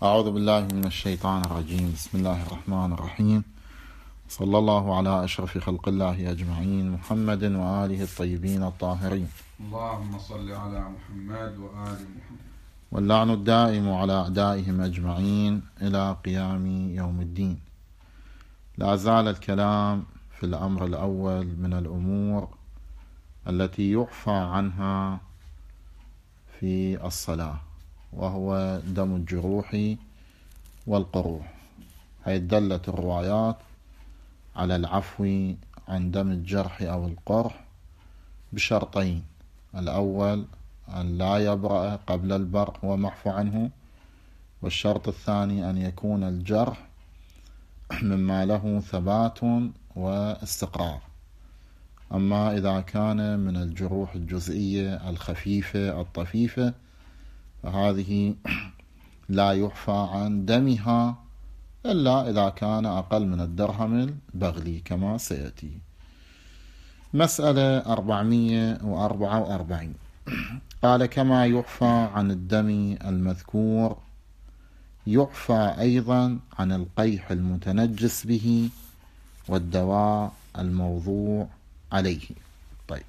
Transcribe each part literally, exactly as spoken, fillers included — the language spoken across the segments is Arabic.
أعوذ بالله من الشيطان الرجيم. بسم الله الرحمن الرحيم. صلى الله على أشرف خلق الله أجمعين، محمد وآله الطيبين الطاهرين. اللهم صل على محمد وآل محمد. واللعن الدائم على أعدائهم أجمعين إلى قيام يوم الدين. لا زال الكلام في الأمر الأول من الأمور التي يعفى عنها في الصلاة، وهو دم الجروح والقروح، حيث دلت الروايات على العفو عن دم الجرح أو القرح بشرطين: الأول أن لا يبرأ قبل البرء ومعفو عنه، والشرط الثاني أن يكون الجرح مما له ثبات واستقرار. أما إذا كان من الجروح الجزئية الخفيفة الطفيفة فهذه لا يعفى عن دمها إلا إذا كان أقل من الدرهم البغلي كما سيأتي. مسألة أربعمائة وأربعة وأربعين. قال: كما يعفى عن الدم المذكور يعفى أيضا عن القيح المتنجس به والدواء الموضوع عليه. طيب،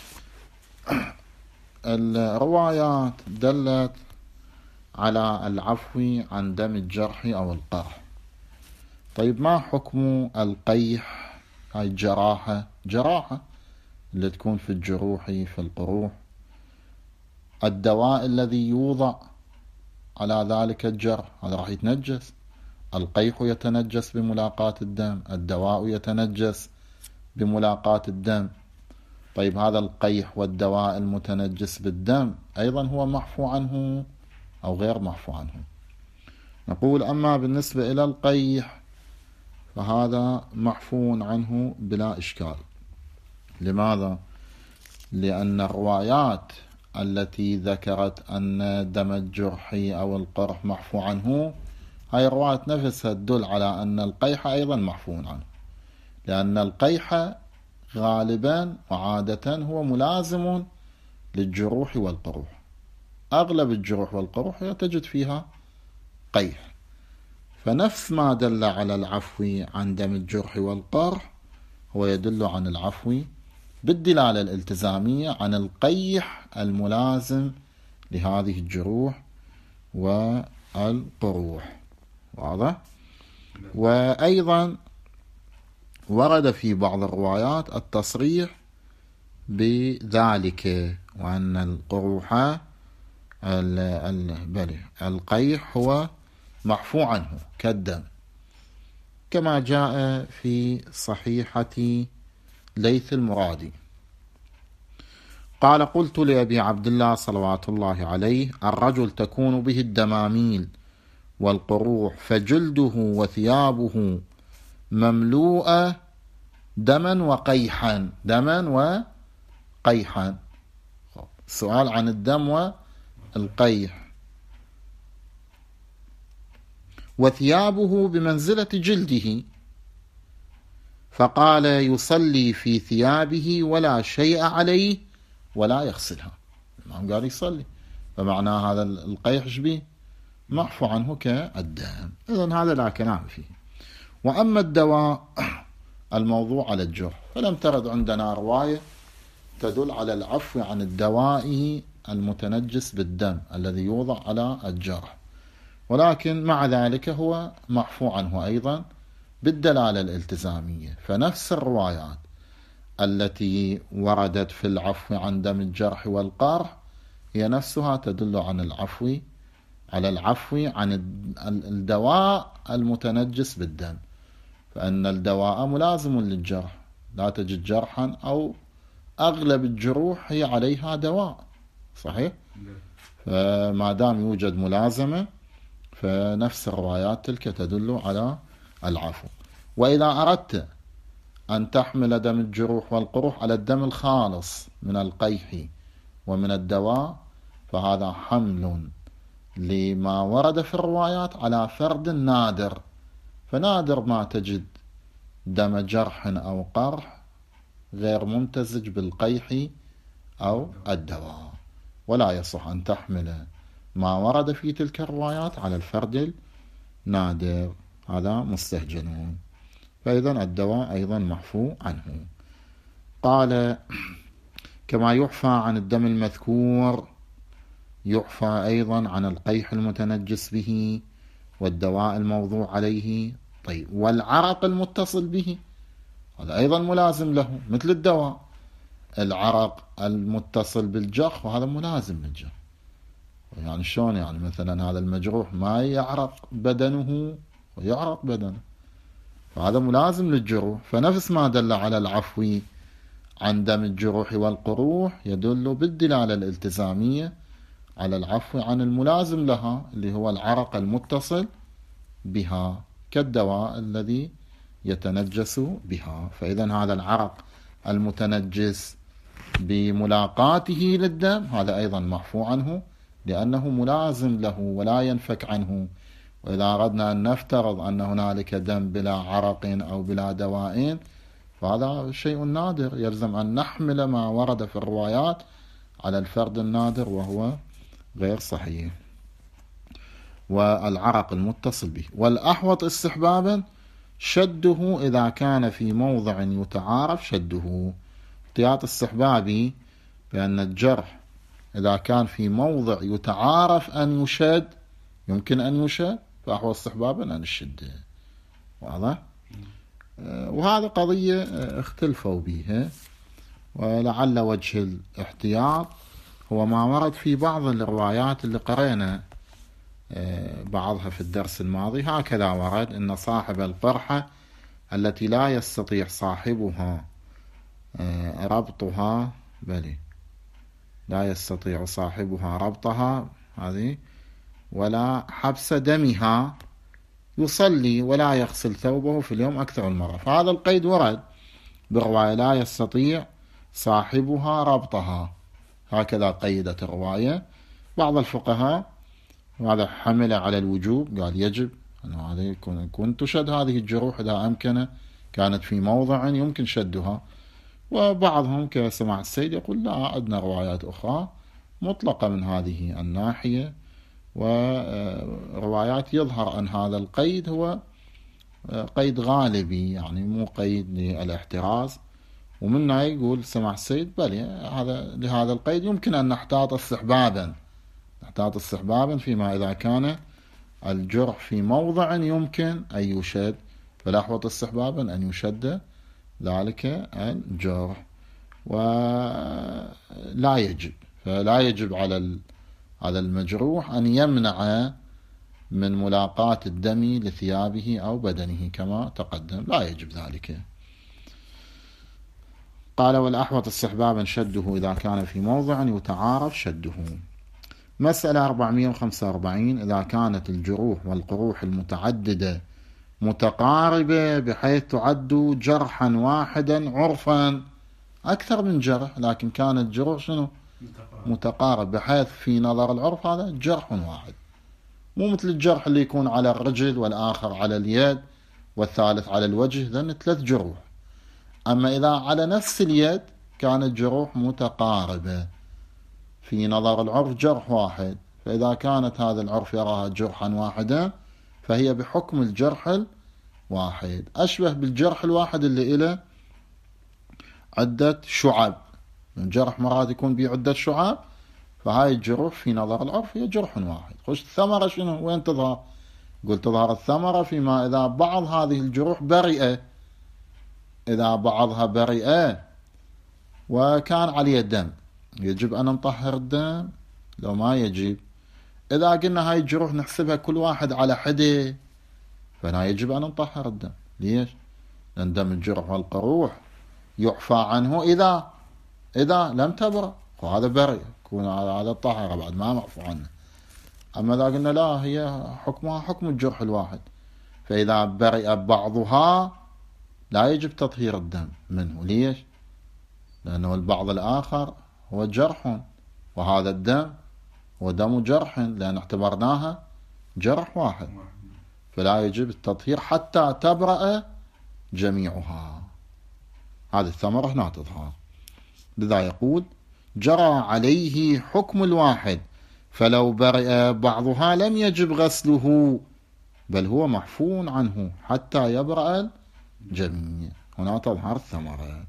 الروايات دلت على العفو عن دم الجرح أو القرح. طيب، ما حكم القيح؟ هاي الجراحة جراحة اللي تكون في الجروح في القروح. الدواء الذي يوضع على ذلك الجرح هذا راح يتنجس. القيح يتنجس بملاقاة الدم، الدواء يتنجس بملاقاة الدم. طيب، هذا القيح والدواء المتنجس بالدم أيضا هو معفو عنه أو غير معفو عنه؟ نقول: أما بالنسبة إلى القيح فهذا معفو عنه بلا إشكال. لماذا؟ لأن الروايات التي ذكرت أن دم الجرح أو القرح معفو عنه، هاي الروايات نفسها تدل على أن القيح أيضا معفو عنه، لأن القيح غالبا وعادة هو ملازم للجروح والقروح. أغلب الجروح والقروح تجد فيها قيح، فنفس ما دل على العفو عن دم الجرح والقرح هو يدل عن العفو بالدلالة الالتزامية عن القيح الملازم لهذه الجروح والقروح. واضح؟ وأيضا ورد في بعض الروايات التصريح بذلك، وأن القروح القيح هو معفو عنه كالدم، كما جاء في صحيحة ليث المرادي. قال: قلت لأبي عبد الله صلوات الله عليه: الرجل تكون به الدماميل والقروح فجلده وثيابه مملوءة دما وقيحا. دما وقيحا. السؤال عن الدم والقيح. وثيابه بمنزلة جلده، فقال: يصلي في ثيابه ولا شيء عليه ولا يغسلها. الإمام قال يصلي، فمعنى هذا القيح شبيه معفو عنه كالدم. إذن هذا لا كلام فيه. وأما الدواء الموضوع على الجرح فلم ترد عندنا رواية تدل على العفو عن الدواء المتنجس بالدم الذي يوضع على الجرح، ولكن مع ذلك هو معفو عنه أيضا بالدلالة الالتزامية. فنفس الروايات التي وردت في العفو عن دم الجرح والقرح هي نفسها تدل عن العفو على العفو عن الدواء المتنجس بالدم، فأن الدواء ملازم للجرح. لا تجد جرحا أو أغلب الجروح هي عليها دواء، صحيح؟ فما دام يوجد ملازمة فنفس الروايات تلك تدل على العفو. وإذا أردت أن تحمل دم الجروح والقروح على الدم الخالص من القيح ومن الدواء فهذا حمل لما ورد في الروايات على فرد نادر، فنادر ما تجد دم جرح أو قرح غير ممتزج بالقيح أو الدواء، ولا يصح أن تحمل ما ورد في تلك الروايات على الفرد النادر، هذا مستهجنون. فإذا الدواء أيضا محفو عنه. قال كما يعفى عن الدم المذكور يعفى أيضا عن القيح المتنجس به والدواء الموضوع عليه. طيب والعرق المتصل به هذا أيضا ملازم له مثل الدواء. العرق المتصل بالجرح وهذا ملازم بالجرح. يعني شلون؟ يعني مثلا هذا المجروح ما يعرق بدنه ويعرق بدنه، فهذا ملازم للجروح. فنفس ما دل على العفو عن دم الجروح والقروح يدل بالدلالة الالتزامية على العفو عن الملازم لها اللي هو العرق المتصل بها كالدواء الذي يتنجس بها. فإذا هذا العرق المتنجس بملاقاته للدم هذا أيضا محفو عنه لأنه ملازم له ولا ينفك عنه. وإذا أردنا أن نفترض أن هنالك دم بلا عرق أو بلا دواء فهذا شيء نادر، يلزم أن نحمل ما ورد في الروايات على الفرد النادر وهو غير صحيح. والعرق المتصل به. والأحوط استحبابا شده إذا كان في موضع يتعارف شده. احتياط استحبابي بأن الجرح إذا كان في موضع يتعارف أن يشد يمكن أن يشد فأحوط استحبابا أن الشده. واضح؟ وهذا قضية اختلفوا بها، ولعل وجه الاحتياط هو ما ورد في بعض الروايات اللي قرأنا بعضها في الدرس الماضي. هكذا ورد أن صاحب القرحة التي لا يستطيع صاحبها ربطها بل لا يستطيع صاحبها ربطها هذه ولا حبس دمها يصلي ولا يغسل ثوبه في اليوم أكثر من مرة. فهذا القيد ورد بالرواية لا يستطيع صاحبها ربطها، هكذا قيدت الرواية. بعض الفقهاء وهذا حمل على الوجوب، قال يجب أن هذا يكون كنت تشد هذه الجروح إذا أمكن كانت في موضع يمكن شدها. وبعضهم كسماحة السيد يقول لا، عندنا روايات أخرى مطلقة من هذه الناحية، وروايات يظهر أن هذا القيد هو قيد غالبي يعني مو قيد للاحتراز. ومنها يقول سماحة السيد بل هذا لهذا القيد يمكن أن نحتاط استحبابا نحتاط استحبابا فيما إذا كان الجرح في موضع يمكن أن يشد، فلا أحوط استحبابا أن يشد ذلك الجرح. ولا يجب فلا يجب على على المجروح أن يمنع من ملاقاة الدم لثيابه أو بدنه كما تقدم، لا يجب ذلك. قال والأحوط استحبابا شده إذا كان في موضع يتعارف شده. مسألة أربعمائة وخمسة وأربعين إذا كانت الجروح والقروح المتعددة متقاربة بحيث تعد جرحا واحدا عرفا أكثر من جرح، لكن كانت جروح شنو متقارب بحيث في نظر العرف هذا جرح واحد، مو مثل الجرح اللي يكون على الرجل والآخر على اليد والثالث على الوجه، ذن ثلاث جروح. أما إذا على نفس اليد كانت جروح متقاربة في نظر العرف جرح واحد، فإذا كانت هذا العرف يراها جرحا واحدا فهي بحكم الجرح الواحد، أشبه بالجرح الواحد اللي إله عدة شعب. الجرح مرات يكون به عدة شعب، فهاي الجروح في نظر العرف هي جرح واحد. خش الثمرة شنو وين تظهر؟ قلت تظهر الثمرة فيما إذا بعض هذه الجروح بريئة، إذا بعضها بريئة وكان عليه الدم يجب أن نطهر الدم لو ما يجب. إذا قلنا هاي الجروح نحسبها كل واحد على حده فلا يجب أن نطهر الدم. ليش؟ لأن دم الجرح والقروح يعفى عنه إذا إذا لم تبرأ، وهذا برئ يكون هذا الطهر بعد ما معفو عنه. أما إذا قلنا لا هي حكمها حكم الجرح الواحد، فإذا برئ بعضها لا يجب تطهير الدم منه. ليش؟ لأنه البعض الآخر هو جرح وهذا الدم هو دم جرح، لأن اعتبرناها جرح واحد، فلا يجب التطهير حتى تبرأ جميعها. هذه الثمرة هنا تظهر. لذا يقول جرى عليه حكم الواحد فلو برئ بعضها لم يجب غسله، بل هو معفو عنه حتى يبرأ الجميع. هنا تظهر الثمرة.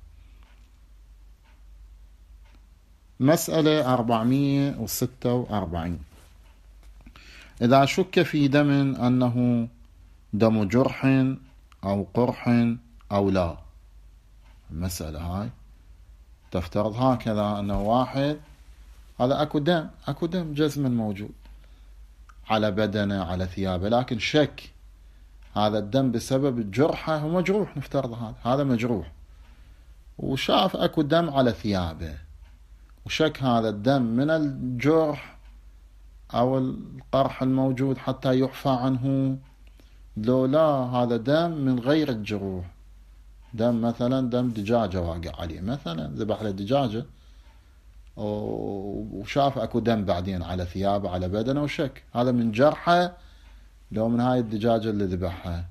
مسألة أربعمائة وستة وأربعين. إذا شك في دم أنه دم جرح أو قرح أو لا، المسألة هاي تفترض هكذا، أنه واحد هذا أكو دم أكو دم جزما موجود على بدنه على ثيابه، لكن شك هذا الدم بسبب الجرحة، هو مجروح، نفترض هذا هذا مجروح، وشاف أكو دم على ثيابه، وشك هذا الدم من الجرح أو القرح الموجود حتى يعفى عنه، لو لا هذا دم من غير الجروح، دم مثلا دم دجاجة واقع عليه، مثلا ذبح له دجاجة وشاف أكو دم بعدين على ثيابه على بدنه، وشك هذا من جرحه لو من هاي الدجاجة اللي ذبحها.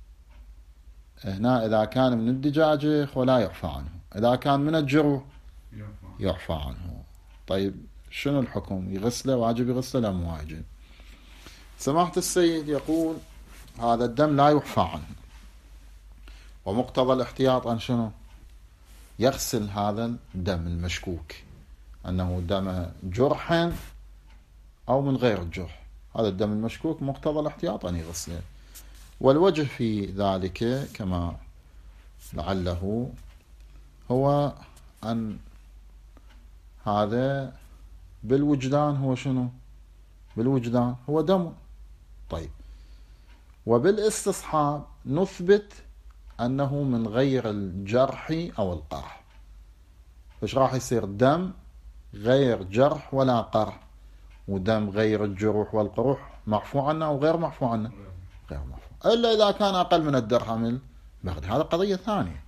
هنا إذا كان من الدجاجة ولا يعفى عنه، إذا كان من الجروح يعفى عنه. طيب شنو الحكم؟ يغسله؟ واجب يغسله لا مو واجب؟ سماحة السيد يقول هذا الدم لا يعفى عنه، ومقتضى الاحتياط أن شنو؟ يغسل هذا الدم المشكوك أنه دم جرح أو من غير الجرح، هذا الدم المشكوك مقتضى الاحتياط أن يغسله. والوجه في ذلك كما لعله هو أن هذا بالوجدان هو شنو؟ بالوجدان هو دم. طيب وبالاستصحاب نثبت أنه من غير الجرح أو القرح، فش راح يصير؟ دم غير جرح ولا قرح، ودم غير الجروح والقروح معفو عنه أو غير معفو عنه؟ غير معفو، إلا إذا كان أقل من الدرهم البغدي، هذا قضية ثانية.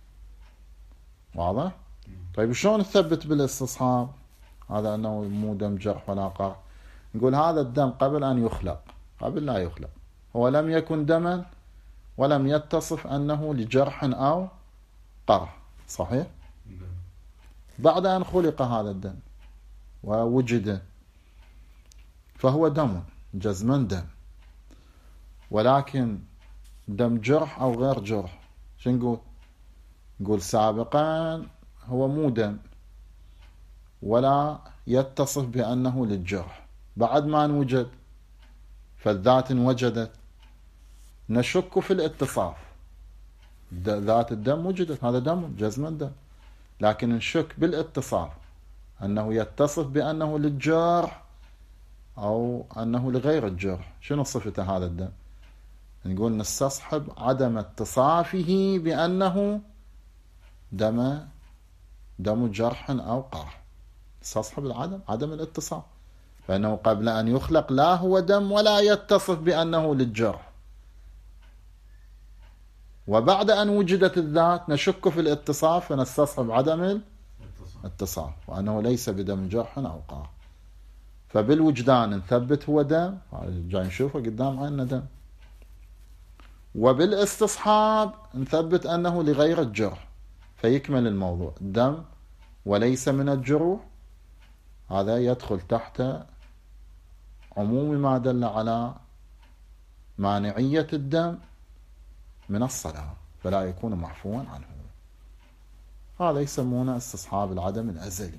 واضح؟ طيب شلون نثبت بالاستصحاب هذا أنه مو دم جرح ولا قرح؟ نقول هذا الدم قبل أن يخلق، قبل لا يخلق هو لم يكن دما ولم يتصف أنه لجرح أو قرح، صحيح؟ بعد أن خلق هذا الدم ووجد فهو دم جزما دم، ولكن دم جرح أو غير جرح شو نقول؟ نقول سابقا هو مو دم ولا يتصف بأنه للجرح، بعد ما نوجد فالذات وجدت نشك في الاتصاف، ذات الدم وجدت هذا دم جزما دم، لكن نشك بالاتصاف أنه يتصف بأنه للجرح أو أنه لغير الجرح. شنو صفته هذا الدم؟ نقول نستصحب عدم اتصافه بأنه دم دم جرح أو قرح، نستصحب العدم عدم الاتصاف، فإنه قبل أن يخلق لا هو دم ولا يتصف بأنه للجرح، وبعد أن وجدت الذات نشك في الاتصاف فنستصحب عدم الاتصاف وأنه ليس بدم جرح أو قرح. فبالوجدان نثبت هو دم، جاي نشوفه قدام عنا دم، وبالاستصحاب نثبت أنه لغير الجرح، فيكمل الموضوع دم وليس من الجروح، هذا يدخل تحت عموم ما دل على مانعية الدم من الصلاة فلا يكون معفوا عنه. هذا يسمونه استصحاب العدم الأزلي.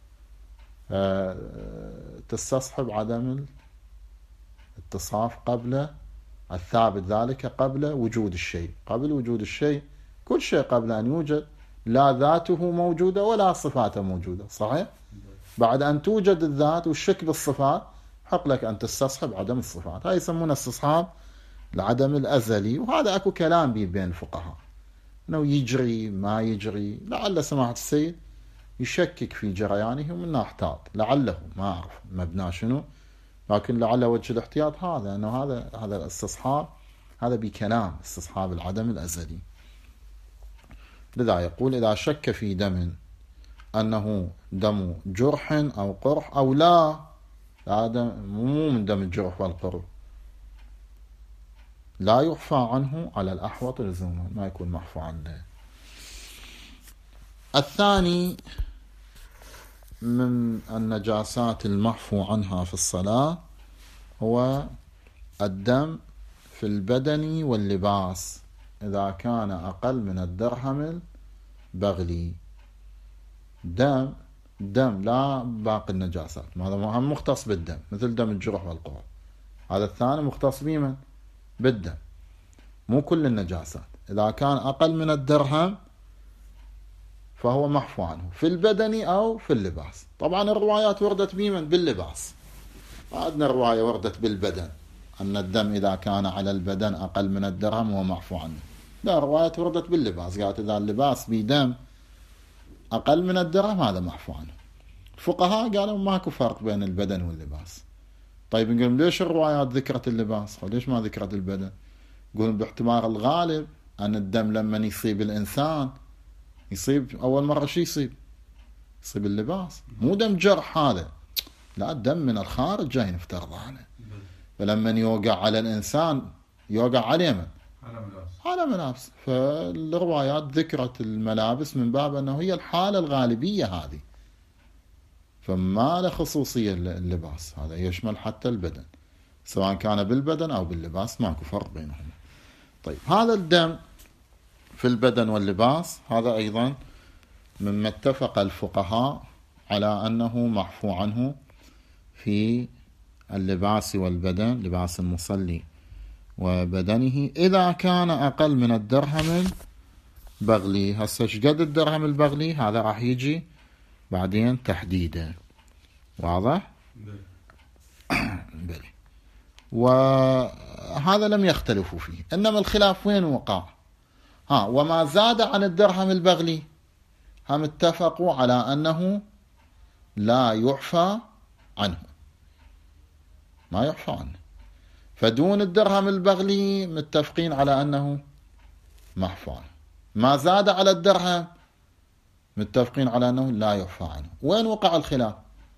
تستصحب عدم الاتصاف قبل الثابت، ذلك قبل وجود الشيء، قبل وجود الشيء كل شيء قبل أن يوجد لا ذاته موجودة ولا صفاته موجودة، صحيح؟ بعد أن توجد الذات والشك بالصفات حق لك أن تستصحب عدم الصفات، هاي يسمونه استصحاب العدم الأزلي. وهذا أكو كلام بيه بين الفقهاء أنه يجري ما يجري، لعل سماحة السيد يشكك في جريانه ومنا احتاط، لعله ما أعرف مبناه شنو، لكن لعل وجه الاحتياط هذا أنه هذا هذا الاستصحاب هذا بكلام استصحاب العدم الأزلي. لذا يقول إذا شك في دم أنه دم جرح أو قرح أو لا، هذا مو من دم الجرح والقرح، لا يعفى عنه على الأحوط لزوما، ما يكون معفو عنه. الثاني من النجاسات المعفو عنها في الصلاة هو الدم في البدن واللباس إذا كان أقل من الدرهم البغلي. دم دم لا باقي النجاسات، هذا هم مختص بالدم مثل دم الجروح والقرح. هذا الثاني مختص بمن؟ بالدم، مو كل النجاسات. إذا كان أقل من الدرهم فهو محفو عنه في البدن أو في اللباس. طبعا الروايات وردت بمن؟ باللباس. عندنا رواية وردت بالبدن أن الدم إذا كان على البدن أقل من الدرهم هو محفو عنه. لا، رواية وردت باللباس قالت إذا اللباس بدم أقل من الدرهم هذا محفو عنه. الفقهاء قالوا ماكو فرق بين البدن واللباس. طيب نقول ليش الروايات ذكرت اللباس وليش ما ذكرت البدن؟ يقولون باحتمال الغالب أن الدم لما يصيب الإنسان يصيب أول مرة شي يصيب؟ يصيب اللباس، مو دم جرح هذا، لا الدم من الخارج جاي نفترض عنه. فلما يوقع على الإنسان يوقع على من؟ على ملابس. على ملابس. فالروايات ذكرت الملابس من باب أنه هي الحالة الغالبية هذه، فما له خصوصية اللباس، هذا يشمل حتى البدن سواء كان بالبدن أو باللباس، ماكو فرق بينهم. طيب هذا الدم في البدن واللباس هذا أيضا مما اتفق الفقهاء على أنه محفو عنه في اللباس والبدن، لباس المصلي وبدنه، إذا كان أقل من الدرهم البغلي. هسه شقد الدرهم البغلي هذا راح يجي بعدين تحديده، واضح؟ بلي. وهذا لم يختلفوا فيه، إنما الخلاف وين وقع؟ ها وما زاد عن الدرهم البغلي هم اتفقوا على أنه لا يعفى عنه، ما يعفى عنه. فدون الدرهم البغلي متفقين على أنه محفو عنه. ما زاد على الدرهم متفقين على أنه لا يعفى عنه. وين وقع الخلاف؟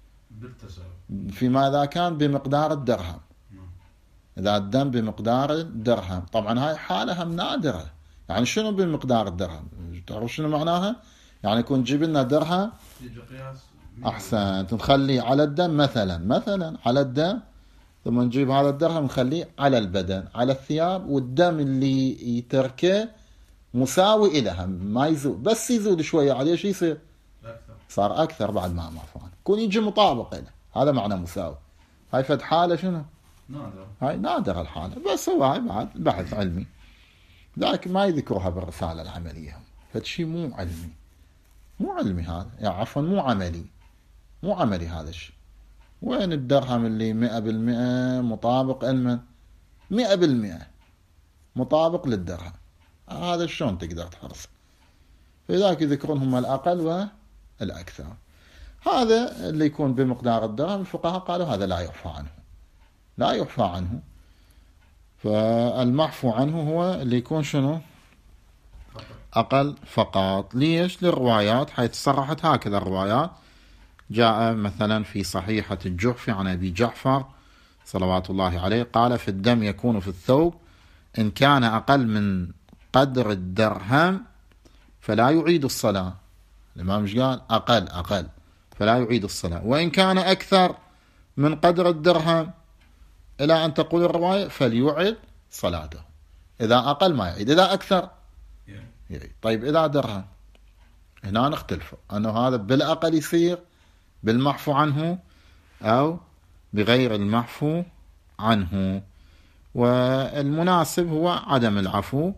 فيما إذا كان بمقدار الدرهم. إذا الدم بمقدار الدرهم، طبعا هاي حالة هم نادرة. يعني شنو بمقدار الدرهم؟ تعرف شنو معناها؟ يعني يكون تجيب لنا درهم أحسن تخليه على الدم مثلا مثلا على الدم، ثم نجيب هذا الدرهم نخليه على البدن على الثياب، والدم اللي يتركه مساوي إلها ما يزود، بس يزود شوية عليه شو يصير؟ أكثر. صار أكثر بعد ما معفوان، يكون يجي مطابق له، هذا معنى مساوي. هاي فد حالة شنو؟ نادر. هاي نادر الحالة، بس هو هاي بعد بحث علمي، ذاك ما يذكرها بالرسالة العملية. فد شيء مو علمي، مو علمي هذا، يعني عفوا مو عملي، مو عملي هذا الشيء. وين الدرهم اللي مئة بالمئة مطابق المن؟ مئة بالمئة مطابق للدرهم، هذا شلون تقدر تحرص؟ فذاك يذكرون هم الأقل والأكثر. هذا اللي يكون بمقدار الدرهم الفقهاء قالوا هذا لا يعفى عنه، لا يعفى عنه. فالمعفو عنه هو اللي يكون شنو؟ أقل فقط. ليش؟ للروايات حيث صرحت هكذا الروايات. جاء مثلا في صحيحة الجحفي عن أبي جعفر صلوات الله عليه قال في الدم يكون في الثوب إن كان أقل من قدر الدرهم فلا يعيد الصلاة. الإمام مش قال أقل أقل فلا يعيد الصلاة، وإن كان أكثر من قدر الدرهم إلى أن تقول الرواية فليعيد صلاته. إذا أقل ما يعيد، إذا أكثر يعيد. طيب إذا درهم هنا نختلف أنه هذا بالأقل يصير بالمعفو عنه أو بغير المعفو عنه، والمناسب هو عدم العفو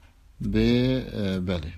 ببله.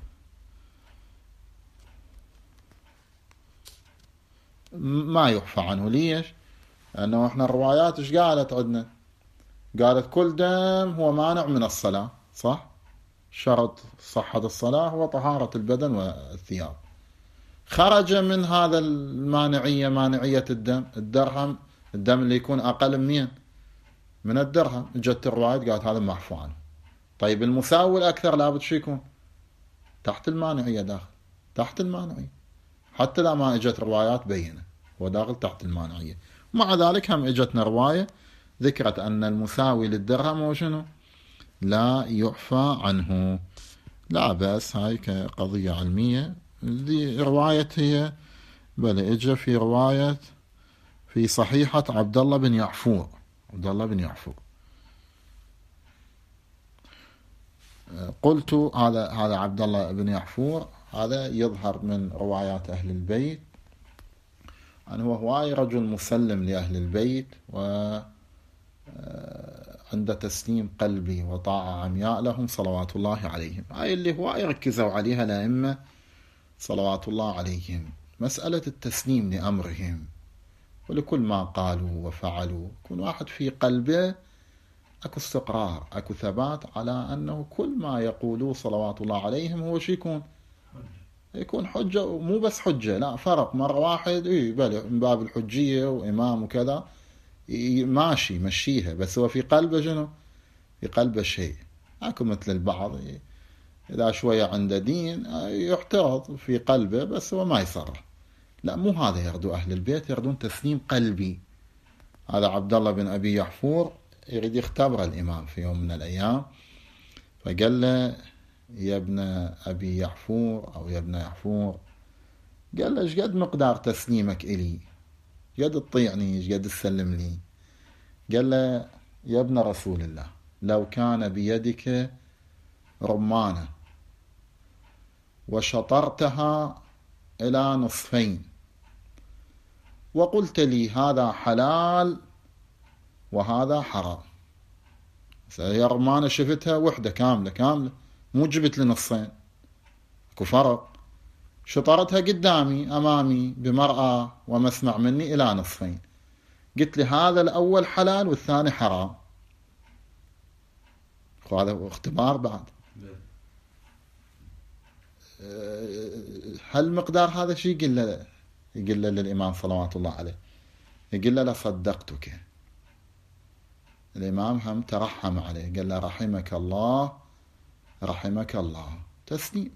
ما يعفى عنه. ليش؟ لأنه احنا الروايات ايش قالت عندنا؟ قالت كل دم هو مانع من الصلاة، صح؟ شرط صحة الصلاة هو طهارة البدن والثياب. خرج من هذا المانعية مانعية الدم، الدرهم، الدم اللي يكون أقل من من الدرهم، جت الرواية قالت هذا معفو عنه. طيب المساوي الأكثر لابد شو يكون؟ تحت المانعية، داخل تحت المانعية، حتى لا ما اجت روايات بينه هو داخل تحت المانعية. مع ذلك هم اجتنا رواية ذكرت أن المساوي للدرهم هو شنو؟ لا يعفى عنه. لا بأس، هاي كقضية علمية. دي رواية هي بل اجى في رواية في صحيحة عبد الله بن يعفور عبد الله بن يعفور قلت هذا هذا عبد الله بن يعفور هذا يظهر من روايات أهل البيت أنه هو هواي رجل مسلم لأهل البيت وعنده تسليم قلبي وطاعة عمياء لهم صلوات الله عليهم. هاي اللي هواي يركزوا عليها الأئمة صلوات الله عليهم، مسألة التسليم لأمرهم ولكل ما قالوا وفعلوا. يكون واحد في قلبه أكو استقرار، أكو ثبات على أنه كل ما يقولوا صلوات الله عليهم هو شي يكون يكون حجة، ومو بس حجة، لا فرق مرة واحد إيه بل من باب الحجية وإمام وكذا ماشي مشيها، بس هو في قلبه شنو؟ في قلبه شيء. أكو مثل البعض إذا شوية عنده دين يحترض في قلبه بس هو ما يصرح. لا، مو هذا يردو أهل البيت، يردون تسليم قلبي. هذا عبد الله بن أبي يحفور يريد يختبر الإمام في يوم من الأيام، فقال له يا ابن أبي يحفور أو يا ابن يحفور، قال له ايش قد مقدار تسليمك إلي؟ قد تطيعني؟ ايش قد تسلم لي؟ قال له يا ابن رسول الله، لو كان بيدك رمانة وشطرتها إلى نصفين وقلت لي هذا حلال وهذا حرام، يا رمانة شفتها وحدة كاملة كاملة، مو جبت لي نصين، اكو فرق. شطرتها قدامي أمامي بمرأة ومسمع مني إلى نصفين، قلت لي هذا الأول حلال والثاني حرام. هذا اختبار بعد. هل مقدار هذا الشيء؟ يقول له يقول له للإمام صلوات الله عليه، يقول له لصدقتك. الإمام هم ترحم عليه، قال له رحمك الله رحمك الله. تسليم.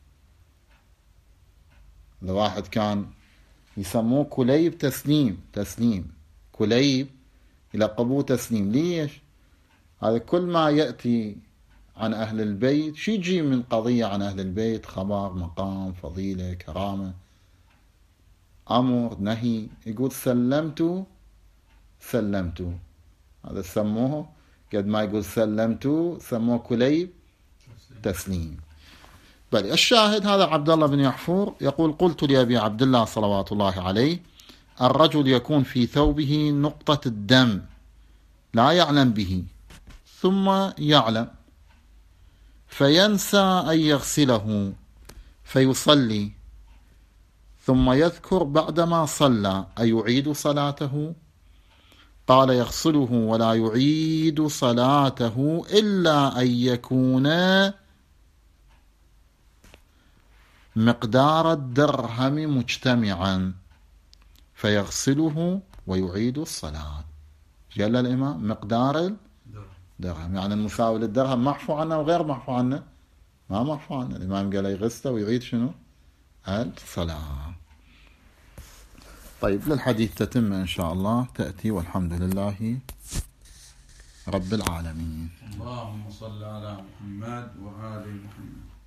الواحد كان يسموه كليب تسليم، تسليم كليب يلقبوه تسليم. ليش؟ هذا كل ما يأتي عن أهل البيت شي يجي من قضية عن أهل البيت، خبر مقام فضيلة كرامة أمر نهي، يقول سلمت سلمت. هذا سموه قد ما يقول سلمت سموه كليب تسليم. بل الشاهد هذا عبد الله بن يحفور يقول قلت لأبي عبد الله صلوات الله عليه الرجل يكون في ثوبه نقطة الدم لا يعلم به ثم يعلم فينسى أن يغسله فيصلي ثم يذكر بعدما صلى أيعيد صلاته؟ قال يغسله ولا يعيد صلاته إلا أن يكون مقدار الدرهم مجتمعا فيغسله ويعيد الصلاة. قال الإمام مقدار الدرهم يعني المساوي للدرهم، معفو عنه وغير معفو عنه؟ ما معفو عنه. الإمام قال يغسله ويعيد شنو؟ الصلاة. طيب للحديث تتم إن شاء الله تأتي، والحمد لله رب العالمين. اللهم صل على محمد وآل محمد.